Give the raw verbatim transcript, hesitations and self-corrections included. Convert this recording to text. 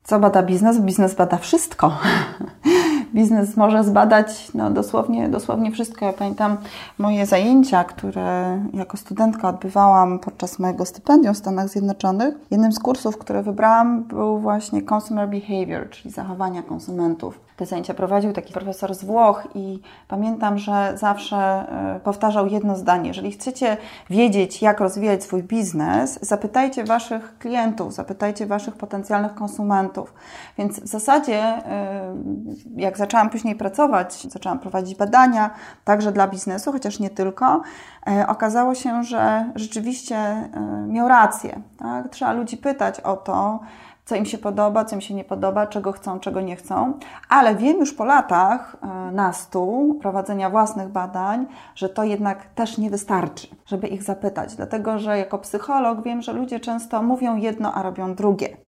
Co bada biznes? Biznes bada wszystko. Biznes może zbadać no, dosłownie, dosłownie wszystko. Ja pamiętam moje zajęcia, które jako studentka odbywałam podczas mojego stypendium w Stanach Zjednoczonych. Jednym z kursów, które wybrałam, był właśnie Consumer Behavior, czyli zachowania konsumentów. Te zajęcia prowadził taki profesor z Włoch i pamiętam, że zawsze powtarzał jedno zdanie. Jeżeli chcecie wiedzieć, jak rozwijać swój biznes, zapytajcie Waszych klientów, zapytajcie Waszych potencjalnych konsumentów. Więc w zasadzie, jak zaczęłam później pracować, zaczęłam prowadzić badania, także dla biznesu, chociaż nie tylko, okazało się, że rzeczywiście miał rację. Tak? Trzeba ludzi pytać o to, co im się podoba, co im się nie podoba, czego chcą, czego nie chcą. Ale wiem już po latach nastu prowadzenia własnych badań, że to jednak też nie wystarczy, żeby ich zapytać. Dlatego, że jako psycholog wiem, że ludzie często mówią jedno, a robią drugie.